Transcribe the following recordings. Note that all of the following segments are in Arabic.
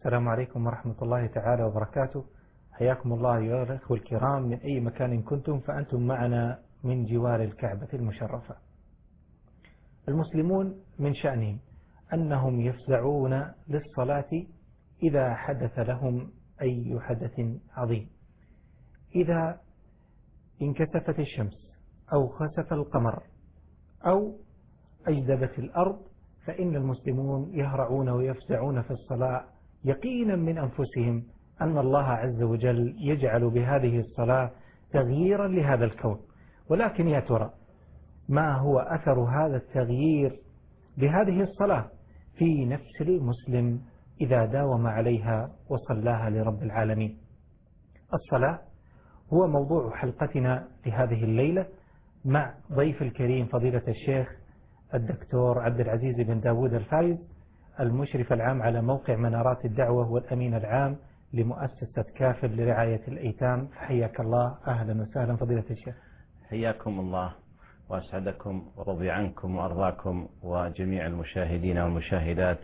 السلام عليكم ورحمة الله تعالى وبركاته. حياكم الله أيها الأخوة الكرام من أي مكان كنتم، فأنتم معنا من جوار الكعبة المشرفة. المسلمون من شأنهم أنهم يفزعون للصلاة إذا حدث لهم أي حدث عظيم، إذا انكسفت الشمس أو خسف القمر أو أجدبت الأرض، فإن المسلمون يهرعون ويفزعون في الصلاة يقينا من أنفسهم أن الله عز وجل يجعل بهذه الصلاة تغييرا لهذا الكون. ولكن يا ترى ما هو أثر هذا التغيير بهذه الصلاة في نفس المسلم إذا داوم عليها وصلاها لرب العالمين؟ الصلاة هو موضوع حلقتنا لهذه الليلة مع ضيف الكريم فضيلة الشيخ الدكتور عبد العزيز بن داود الفايز، المشرف العام على موقع منارات الدعوة والأمين العام لمؤسسة كافل لرعاية الأيتام. حياك الله، أهلا وسهلا فضيلة الشيخ. حياكم الله وأسعدكم ورضي عنكم وأرضاكم وجميع المشاهدين والمشاهدات،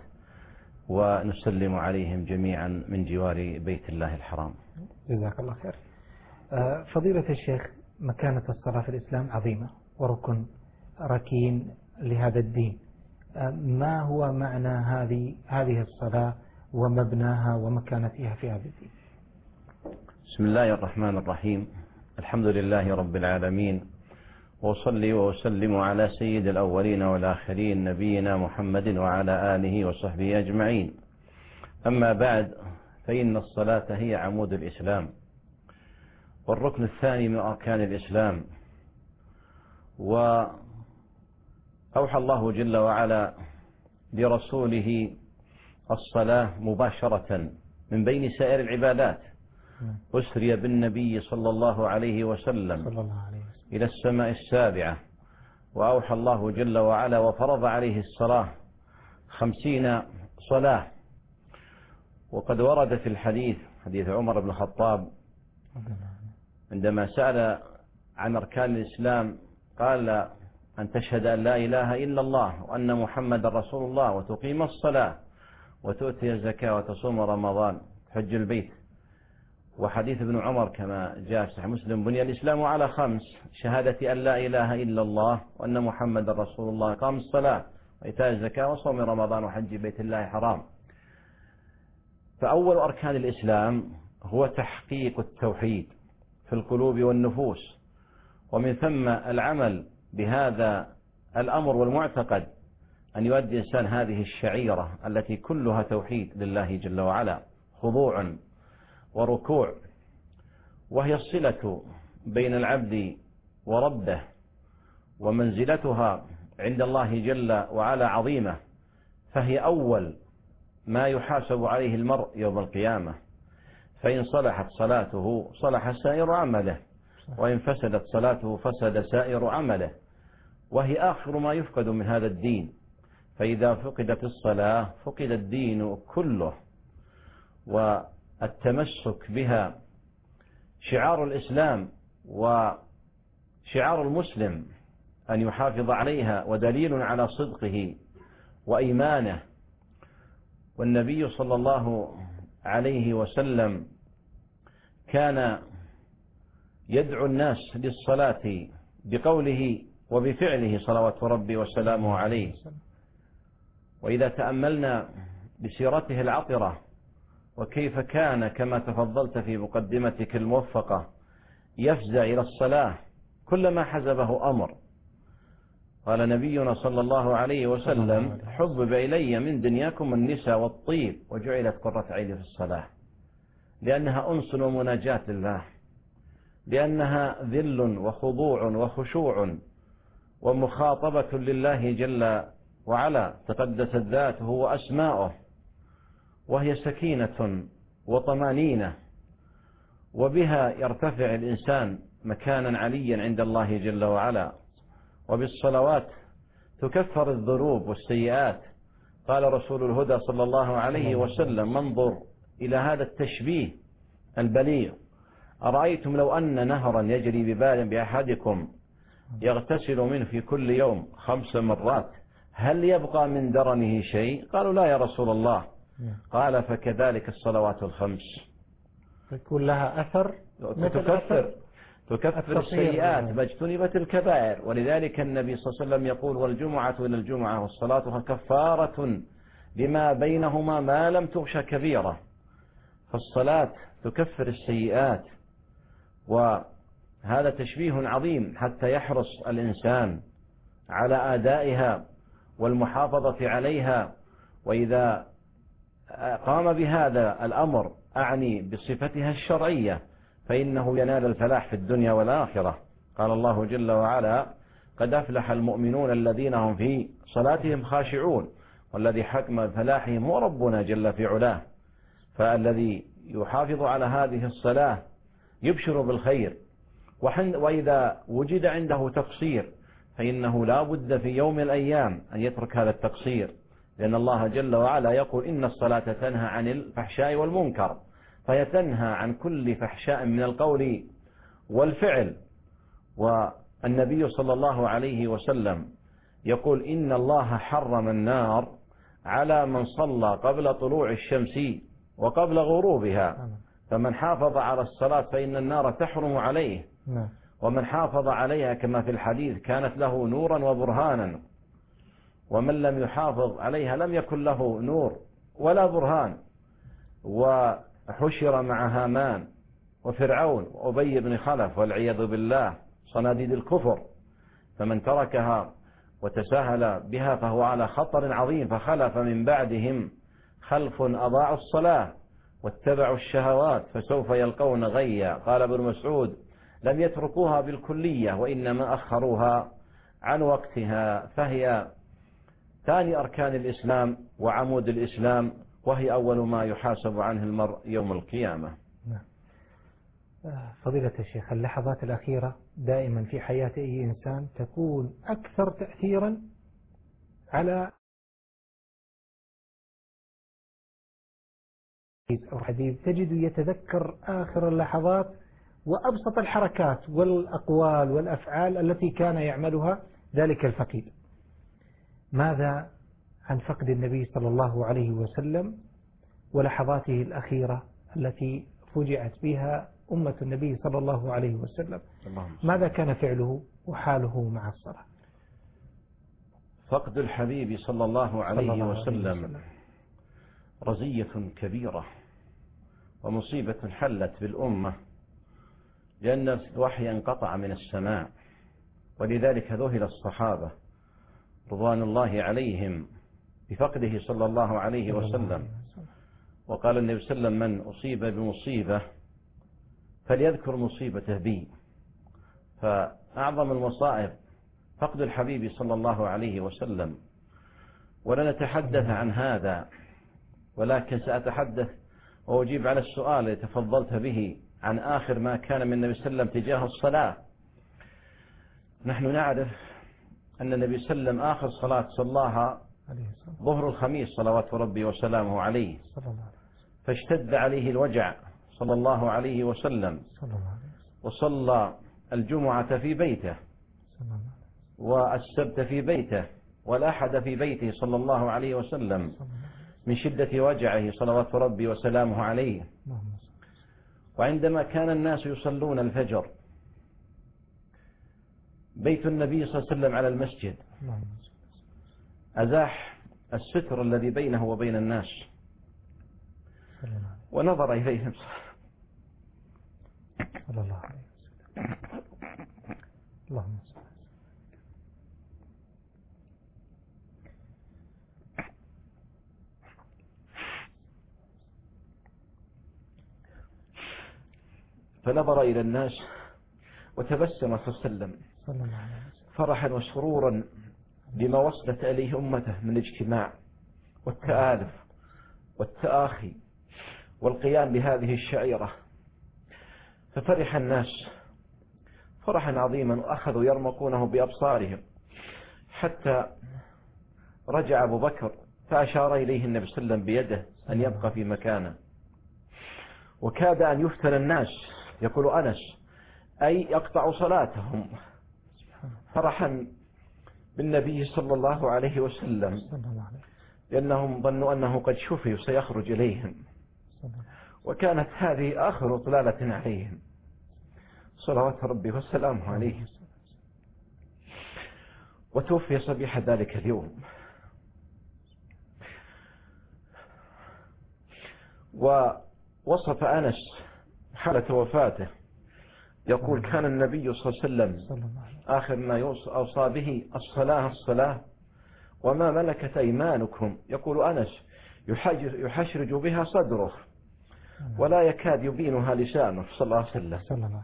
ونسلم عليهم جميعا من جوار بيت الله الحرام. جزاك الله خير. فضيلة الشيخ، مكانة الصلاة في الإسلام عظيمة وركن ركين لهذا الدين. ما هو معنى هذه الصلاة ومبناها ومكانتها في هذا الدين؟ بسم الله الرحمن الرحيم. الحمد لله رب العالمين، وأصلي وأسلم على سيد الأولين والآخرين نبينا محمد وعلى آله وصحبه أجمعين. أما بعد، فإن الصلاة هي عمود الإسلام والركن الثاني من أركان الإسلام. وأوحى الله جل وعلا لرسوله الصلاة مباشرة من بين سائر العبادات. أسري بالنبي صلى الله عليه وسلم إلى السماء السابعة، وأوحى الله جل وعلا وفرض عليه الصلاة 50 صلاة. وقد ورد في الحديث، حديث عمر بن الخطاب عندما سأل عن أركان الإسلام قال: أن تشهد أن لا إله إلا الله وأن محمد رسول الله، وتقيم الصلاة، وتؤتي الزكاة، وتصوم رمضان، حج البيت. وحديث ابن عمر كما جاء في صحيح مسلم: بني الإسلام على 5: شهادة أن لا إله إلا الله وأن محمد رسول الله، قام الصلاة، وإيتاء الزكاة، وصوم رمضان، وحج بيت الله حرام. فأول أركان الإسلام هو تحقيق التوحيد في القلوب والنفوس، ومن ثم العمل بهذا الأمر والمعتقد، أن يؤدي الإنسان هذه الشعيرة التي كلها توحيد لله جل وعلا، خضوع وركوع، وهي الصلة بين العبد وربه، ومنزلتها عند الله جل وعلا عظيمة، فهي أول ما يحاسب عليه المرء يوم القيامة. فإن صلحت صلاته صلح سائر عمله، وإن فسدت صلاته فسد سائر عمله، وهي آخر ما يفقد من هذا الدين. فإذا فقدت الصلاة فقد الدين كله. والتمسك بها شعار الإسلام وشعار المسلم أن يحافظ عليها، ودليل على صدقه وإيمانه. والنبي صلى الله عليه وسلم كان يدعو الناس للصلاة بقوله وبفعله صلوات ربي وسلامه عليه. وإذا تأملنا بسيرته العطرة وكيف كان كما تفضلت في مقدمتك الموفقة يفزع إلى الصلاة كلما حزبه أمر. قال نبينا صلى الله عليه وسلم: حبب إلي من دنياكم النساء والطيب، وجعلت قرة عيني في الصلاة، لأنها أنس ومناجاة لله، لأنها ذل وخضوع وخشوع ومخاطبة لله جل وعلا، تقدست ذاته وأسماؤه، وهي سكينة وطمانينة، وبها يرتفع الإنسان مكانا عليا عند الله جل وعلا. وبالصلوات تكفر الذنوب والسيئات. قال رسول الهدى صلى الله عليه وسلم: انظر إلى هذا التشبيه البليغ: أرأيتم لو أن نهرا يجري ببال بأحدكم يغتسل منه في كل يوم 5 مرات، هل يبقى من درنه شيء؟ قالوا: لا يا رسول الله. قال فكذلك الصلوات الخمس يكون لها أثر تكفر السيئات ما اجتنبت الكبائر. ولذلك النبي صلى الله عليه وسلم يقول والجمعة إلى الجمعة والصلاة كفارة لما بينهما ما لم تغش كبيرة. فالصلاة تكفر السيئات، وهذا تشبيه عظيم حتى يحرص الإنسان على أدائها والمحافظة عليها. وإذا قام بهذا الأمر أعني بصفتها الشرعية فإنه ينال الفلاح في الدنيا والآخرة. قال الله جل وعلا قد أفلح المؤمنون الذين هم في صلاتهم خاشعون والذي حكم فلاحهم هو ربنا جل في علاه. فالذي يحافظ على هذه الصلاة يبشر بالخير، وإذا وجد عنده تقصير فإنه لا بد في يوم من الأيام أن يترك هذا التقصير، لأن الله جل وعلا يقول إن الصلاة تنهى عن الفحشاء والمنكر، فهي تنهى عن كل فحشاء من القول والفعل. والنبي صلى الله عليه وسلم يقول إن الله حرم النار على من صلى قبل طلوع الشمس وقبل غروبها، فمن حافظ على الصلاة فإن النار تحرم عليه، ومن حافظ عليها كما في الحديث كانت له نورا وبرهانا، ومن لم يحافظ عليها لم يكن له نور ولا برهان. وحشر مع هامان وفرعون وأبي بن خلف والعياذ بالله صناديد الكفر، فمن تركها وتساهل بها فهو على خطر عظيم. فخلف من بعدهم خلف أضاعوا الصلاة واتبعوا الشهوات فسوف يلقون غيا. قال ابن مسعود لم يتركوها بالكلية وإنما أخروها عن وقتها، فهي ثاني أركان الإسلام وعمود الإسلام، وهي أول ما يحاسب عنه المرء يوم القيامة. فضيلة الشيخ، اللحظات الأخيرة دائما في حياة أي إنسان تكون أكثر تأثيرا على أو حبيب، تجد يتذكر آخر اللحظات وأبسط الحركات والأقوال والأفعال التي كان يعملها ذلك الفقيد. ماذا عن فقد النبي صلى الله عليه وسلم ولحظاته الأخيرة التي فجعت بها أمة النبي صلى الله عليه وسلم؟ ماذا كان فعله وحاله مع الصلاة؟ فقد الحبيب صلى الله عليه وسلم رزية كبيرة ومصيبة حلت بالأمة، لأن الوحي انقطع من السماء، ولذلك ذهل الصحابة رضوان الله عليهم بفقده صلى الله عليه وسلم. وقال النبي صلى الله عليه وسلم من أصيب بمصيبة فليذكر مصيبته بي. فأعظم المصائب فقد الحبيب صلى الله عليه وسلم. ولا نتحدث عن هذا، ولكن سأتحدث وأجيب على السؤال الذي تفضلت به عن آخر ما كان من النبي صلى الله عليه وسلم تجاه الصلاة. نحن نعرف أن النبي صلى الله عليه وسلم آخر صلاة صلاها ظهر الخميس صلوات ربي وسلامه عليه، فاشتد عليه الوجع صلى الله عليه وسلم، وصلى الجمعة في بيته والسبت في بيته والأحد في بيته صلى الله عليه وسلم من شدة وجعه صلوات ربي وسلامه عليه. وعندما كان الناس يصلون الفجر بيت النبي صلى الله عليه وسلم على المسجد أزاح الستر الذي بينه وبين الناس ونظر إليهم صلى الله عليه وسلم. اللهم صل. فنظر إلى الناس وتبسم صلى الله عليه وسلم فرحا وسرورا بما وصلت إليه أمته من الاجتماع والتآلف والتآخي والقيام بهذه الشعيرة. ففرح الناس فرحا عظيما وأخذوا يرمقونه بأبصارهم، حتى رجع أبو بكر فأشار إليه النبي صلى الله عليه وسلم بيده أن يبقى في مكانه، وكاد أن يفتن الناس. يقول أنس أي يقطع صلاتهم فرحا بالنبي صلى الله عليه وسلم. لأنهم ظنوا أنه قد شفي سيخرج إليهم، وكانت هذه آخر طلالة عليهم صلوات ربي وسلامه عليه. وتوفي صبيح ذلك اليوم. ووصف أنس حالة وفاته يقول: كان النبي صلى الله عليه وسلم آخر ما أوصى به الصلاة وما ملكت أيمانكم. يقول أنس: يحشرج بها صدره ولا يكاد يبينها لسانه صلى الله عليه وسلم.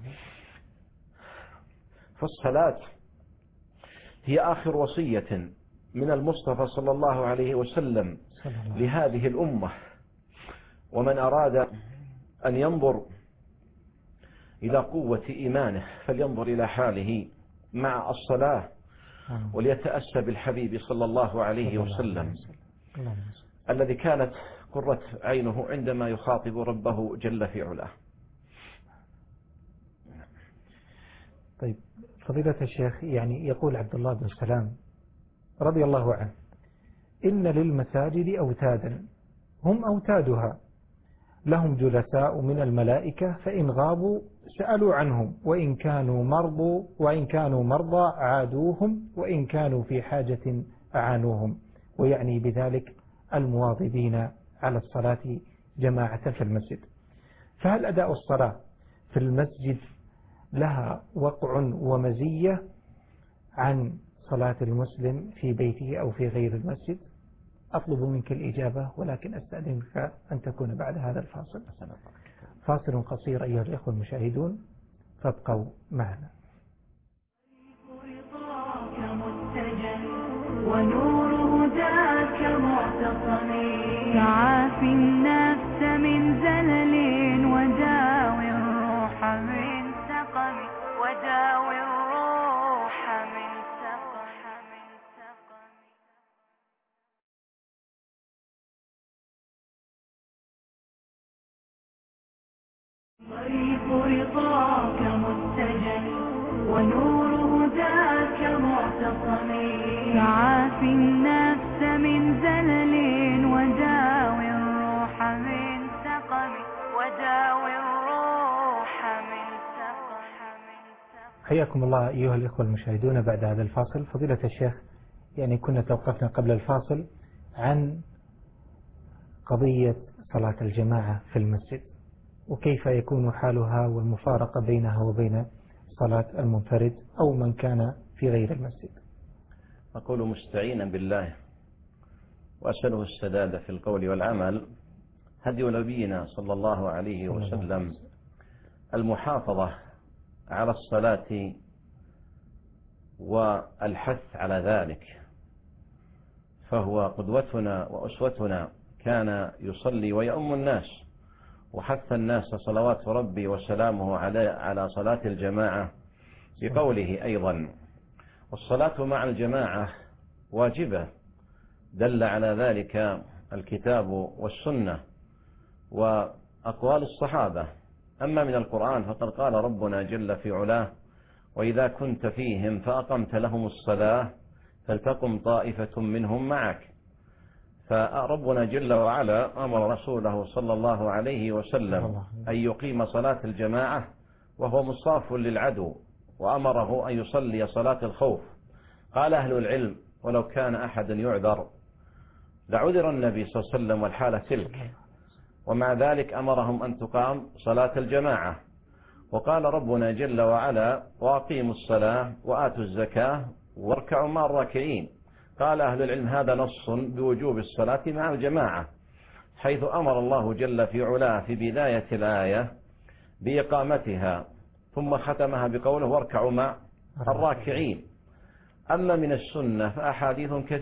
فالصلاة هي آخر وصية من المصطفى صلى الله عليه وسلم لهذه الأمة. ومن أراد أن ينظر إلى قوة إيمانه فلينظر إلى حاله مع الصلاة، وليتأسى بالحبيب صلى الله عليه وسلم الذي كانت قرة عينه عندما يخاطب ربه جل في علاه. طيب فضيلة الشيخ، يعني يقول عبد الله بن سلام رضي الله عنه: إن للمساجد أوتادا هم أوتادها، لهم جلساء من الملائكة فإن غابوا سألوا عنهم، وإن كانوا مرضى عادوهم، وإن كانوا في حاجة أعانوهم. ويعني بذلك المواظبين على الصلاة جماعة في المسجد. فهل أداء الصلاة في المسجد لها وقع ومزية عن صلاة المسلم في بيته أو في غير المسجد؟ أطلب منك الإجابة، ولكن أستأذنك أن تكون بعد هذا الفاصل. فاصل قصير أيها الإخوة المشاهدون، فابقوا معنا. ونور ذاك معتصم، تعافي النفس من زلل، وداوي الروح من سقم، وداوي الروح من سقم. طريق رضاك متجل، ونور ذاك معتصم، تعافي النفس من زلل، وداوي الروح من سقم، وداوي الروح من سقم. حياكم الله أيها الإخوة المشاهدون بعد هذا الفاصل. فضيلة الشيخ، يعني كنا توقفنا قبل الفاصل عن قضية صلاة الجماعة في المسجد، وكيف يكون حالها والمفارقة بينها وبين صلاة المنفرد أو من كان في غير المسجد. أقول مستعينا بالله وأسأله السداد في القول والعمل، هدي نبينا صلى الله عليه وسلم المحافظة على الصلاة والحث على ذلك، فهو قدوتنا وأسوتنا، كان يصلي ويؤم الناس، وحث الناس صلوات ربي وسلامه على صلاة الجماعة بقوله أيضا: والصلاة مع الجماعة واجبة، دل على ذلك الكتاب والسنة وأقوال الصحابة. أما من القرآن فقد قال ربنا جل في علاه: وإذا كنت فيهم فأقمت لهم الصلاة فلتقم طائفة منهم معك. فربنا جل وعلا أمر رسوله صلى الله عليه وسلم أن يقيم صلاة الجماعة وهو مصاف للعدو، وأمره أن يصلي صلاة الخوف. قال أهل العلم: ولو كان أحد يعذر لعذر النبي صلى الله عليه وسلم والحالة تلك، ومع ذلك أمرهم أن تقام صلاة الجماعة. وقال ربنا جل وعلا: وأقيموا الصلاة وآتوا الزكاة واركعوا مع الراكعين. قال أهل العلم: هذا نص بوجوب الصلاة مع الجماعة، حيث أمر الله جل في علاه في بداية الآية بإقامتها، ثم ختمها بقوله: واركعوا مع الراكعين. أما من السنة فأحاديث كثيرة: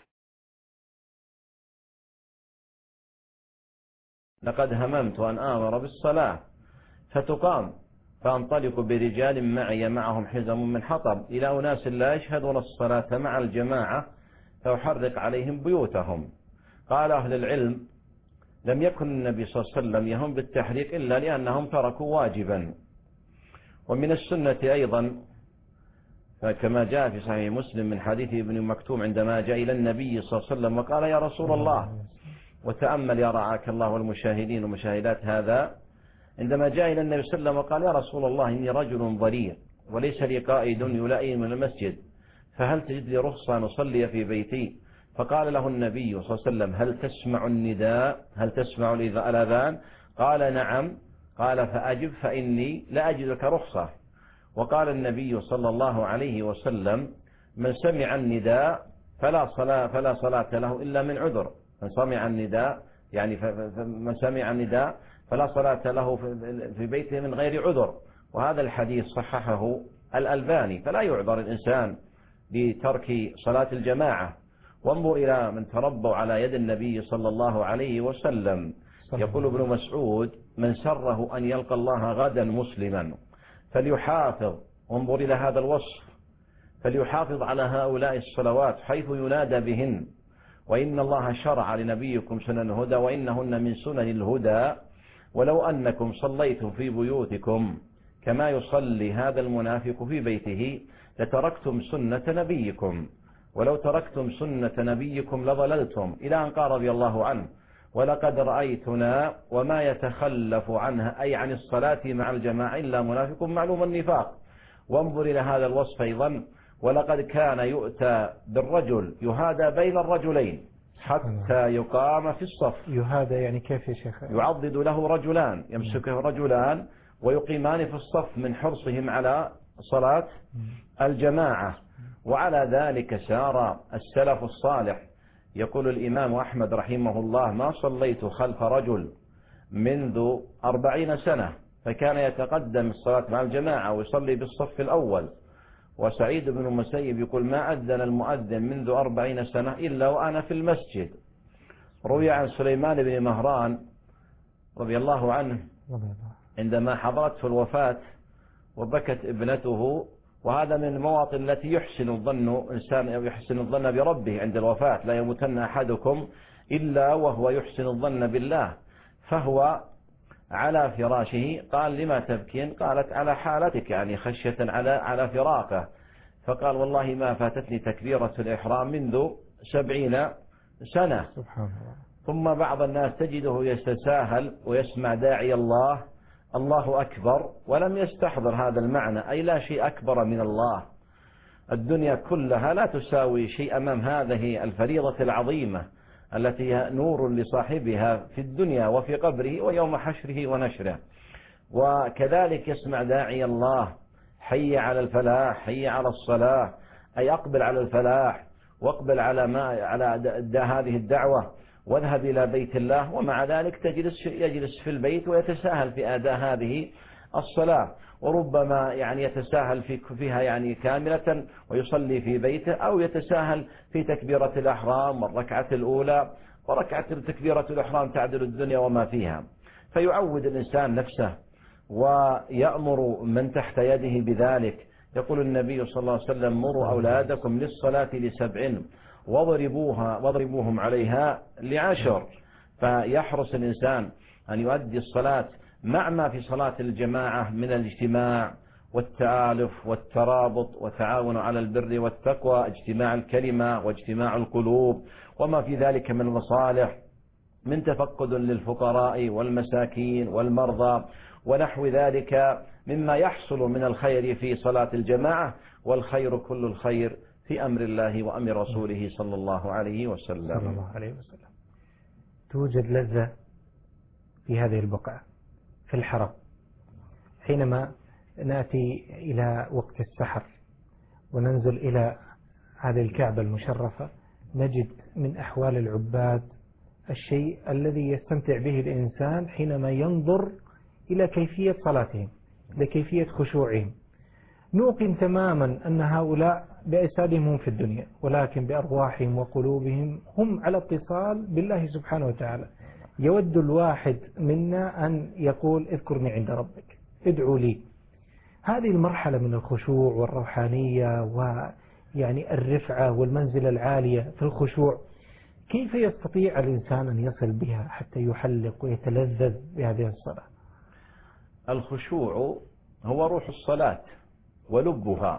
لقد هممت أن آمر بالصلاة فتقام فأنطلق برجال معي معهم حزم من حطب إلى أناس لا يشهدون الصلاة مع الجماعة فأحرق عليهم بيوتهم. قال أهل العلم: لم يكن النبي صلى الله عليه وسلم يهم بالتحريق إلا لأنهم تركوا واجبا. ومن السنة أيضا كما جاء في صحيح مسلم من حديث ابن مكتوم عندما جاء إلى النبي صلى الله عليه وسلم وقال: يا رسول الله، وتأمل يا رعاك الله والمشاهدين ومشاهدات هذا، عندما جاء إلى النبي صلى الله عليه وسلم وقال: يا رسول الله إني رجل ضرير وليس لي قائد يلائم من المسجد، فهل تجد لي رخصة أن أصلي في بيتي؟ فقال له النبي صلى الله عليه وسلم: هل تسمع النداء؟ هل تسمع الأذان؟ قال: نعم. قال: فأجب فإني لا أجد لك رخصة. وقال النبي صلى الله عليه وسلم: من سمع النداء فلا صلاة له إلا من عذر. من سمع النداء يعني من سمع النداء فلا صلاة له في بيته من غير عذر. وهذا الحديث صححه الألباني، فلا يعذر الإنسان بترك صلاة الجماعة. وانظر إلى من تربوا على يد النبي صلى الله عليه وسلم. يقول ابن مسعود: من سره أن يلقى الله غدا مسلما فليحافظ، انظر إلى هذا الوصف، فليحافظ على هؤلاء الصلوات حيث ينادى بهن، وإن الله شرع لنبيكم سنن الهدى وإنهن من سنن الهدى، ولو أنكم صليتم في بيوتكم كما يصلي هذا المنافق في بيته لتركتم سنة نبيكم، ولو تركتم سنة نبيكم لضللتم، إلى أن قال رضي الله عنه: ولقد رأيتنا وما يتخلف عنها، أي عن الصلاة مع الجماعة، إلا منافق معلوم النفاق. وانظر إلى هذا الوصف أيضا: ولقد كان يؤتى بالرجل يهادى بين الرجلين حتى يقام في الصف. يهادى يعني كيف يا شيخ؟ يعضد له رجلان، يمسكه رجلان ويقيمان في الصف من حرصهم على صلاة الجماعة. وعلى ذلك سار السلف الصالح. يقول الإمام أحمد رحمه الله: ما صليت خلف رجل منذ 40 سنة، فكان يتقدم الصلاة مع الجماعة ويصلي بالصف الأول. وسعيد بن المسيب يقول: ما أذن المؤذن منذ 40 سنة إلا وأنا في المسجد. روي عن سليمان بن مهران رضي الله عنه عندما حضرته الوفاة وبكت ابنته، وهذا من المواطن التي يحسن الظن بربه عند الوفاة: لا يموتن أحدكم إلا وهو يحسن الظن بالله. فهو على فراشه قال: لما تبكين؟ قالت: على حالتك، يعني خشية على فراقه. فقال: والله ما فاتتني تكبيرة الإحرام منذ 70 سنة. سبحان الله. ثم بعض الناس تجده يتساهل ويسمع داعي الله الله أكبر ولم يستحضر هذا المعنى، أي لا شيء أكبر من الله. الدنيا كلها لا تساوي شيء أمام هذه الفريضة العظيمة التي هي نور لصاحبها في الدنيا وفي قبره ويوم حشره ونشره. وكذلك يسمع داعي الله: حي على الفلاح، حي على الصلاة، أي أقبل على الفلاح واقبل على هذه الدعوة واذهب إلى بيت الله. ومع ذلك يجلس في البيت ويتساهل في أداء هذه الصلاة، وربما يعني يتساهل فيها يعني كاملة ويصلي في بيته، أو يتساهل في تكبيرة الإحرام والركعة الأولى، وركعة تكبيرة الإحرام تعدل الدنيا وما فيها. فيعود الإنسان نفسه ويأمر من تحت يده بذلك. يقول النبي صلى الله عليه وسلم: مروا أولادكم للصلاة ل7 واضربوهم عليها ل10. فيحرص الإنسان أن يؤدي الصلاة مع ما في صلاة الجماعة من الاجتماع والتآلف والترابط والتعاون على البر والتقوى، اجتماع الكلمة واجتماع القلوب، وما في ذلك من المصالح من تفقد للفقراء والمساكين والمرضى ونحو ذلك مما يحصل من الخير في صلاة الجماعة. والخير كل الخير في أمر الله وأمر رسوله صلى الله عليه وسلم. توجد لذة في هذه البقعة في الحرم. حينما نأتي إلى وقت السحر وننزل إلى هذه الكعبة المشرفة، نجد من أحوال العباد الشيء الذي يستمتع به الإنسان حينما ينظر إلى كيفية صلاتهم، لكيفية خشوعهم. نوقن تماما أن هؤلاء بأجسادهم هم في الدنيا، ولكن بأرواحهم وقلوبهم هم على اتصال بالله سبحانه وتعالى. يود الواحد منا أن يقول: اذكرني عند ربك، ادعوا لي. هذه المرحلة من الخشوع والروحانية ويعني الرفعة والمنزلة العالية في الخشوع، كيف يستطيع الإنسان أن يصل بها حتى يحلق ويتلذذ بهذه الصلاة؟ الخشوع هو روح الصلاة ولبها،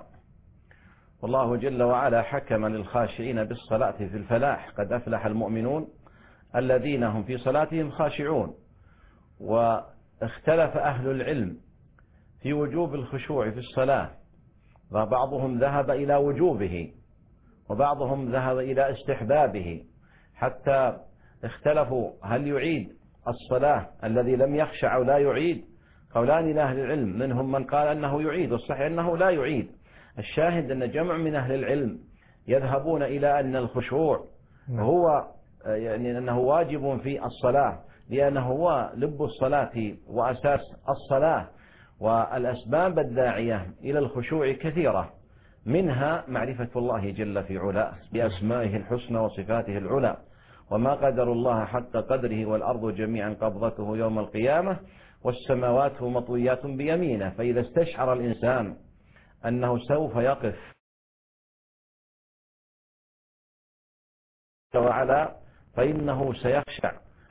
والله جل وعلا حكم للخاشعين بالصلاة في الفلاح: قد أفلح المؤمنون الذين هم في صلاتهم خاشعون. واختلف أهل العلم في وجوب الخشوع في الصلاة، وبعضهم ذهب إلى وجوبه وبعضهم ذهب إلى استحبابه، حتى اختلفوا هل يعيد الصلاة الذي لم يخشع أو لا يعيد. قولان لأهل العلم، منهم من قال أنه يعيد، والصحيح أنه لا يعيد. الشاهد أن جمع من أهل العلم يذهبون إلى أن الخشوع هو يعني أنه واجب في الصلاة، لأنه هو لب الصلاة وأساس الصلاة. والأسباب الداعية إلى الخشوع كثيرة، منها معرفة الله جل في علاه بأسمائه الحسنى وصفاته العلى، وما قدر الله حتى قدره والأرض جميعا قبضته يوم القيامة والسماوات مطويات بيمينه. فإذا استشعر الإنسان أنه سوف يقف وعلا فإنه سيخشع،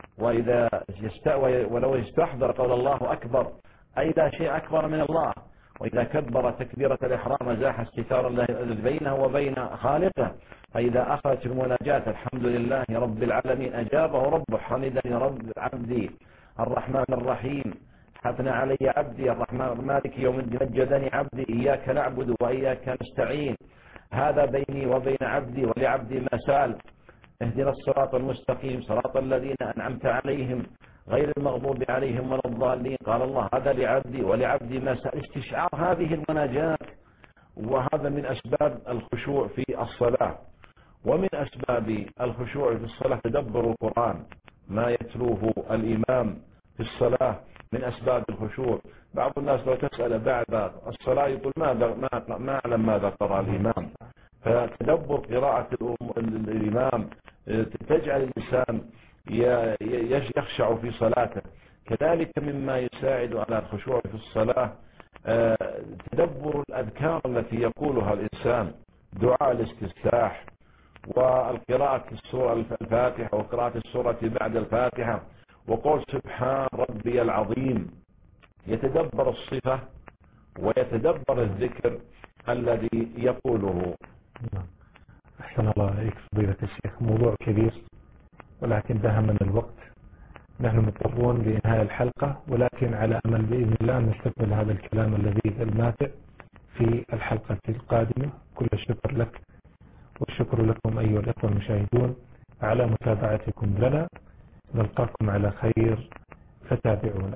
ولو يستحضر قول الله أكبر، أي لا شيء أكبر من الله، وإذا كبر تكبيرة الإحرام زاح الستار الذي بينه وبين خالقه. فإذا أخذت المناجاة الحمد لله رب العالمين أجابه ربه، حمدني رب عبدي الرحمن الرحيم، حثنى علي عبدي الرحمن مالك يوم الدين، مجدني عبدي إياك نعبد وإياك نستعين، هذا بيني وبين عبدي ولعبدي ما سأل، اهدنا الصراط المستقيم صراط الذين أنعمت عليهم غير المغضوب عليهم ولا الضالين. قال الله هذا لعبدي ولعبدي ما سأل. استشعار هذه المناجاة، وهذا من أسباب الخشوع في الصلاة. ومن أسباب الخشوع في الصلاة تدبر القرآن، ما يتلوه الإمام في الصلاة من أسباب الخشوع. بعض الناس لو تسأل بعد الصلاة يقول ما أعلم ماذا قرأ الإمام. فتدبر قراءة الإمام تجعل الإنسان يخشع في صلاته. كذلك مما يساعد على الخشوع في الصلاة تدبر الأذكار التي يقولها الإنسان، دعاء الاستفتاح والقراءة السورة الفاتحة وقراءة السورة بعد الفاتحة وقول سبحان ربي العظيم. يتدبر الصفة ويتدبر الذكر الذي يقوله. أحسن الله عليك فضيلة الشيخ. موضوع كبير ولكن دهمنا الوقت، نحن مضطرون لإنهاء الحلقة، ولكن على أمل بإذن الله نستكمل هذا الكلام اللذيذ الماتع في الحلقة القادمة. كل الشكر لك والشكر لكم أيها الأخوة المشاهدون على متابعتكم لنا. نلقاكم على خير فتابعونا.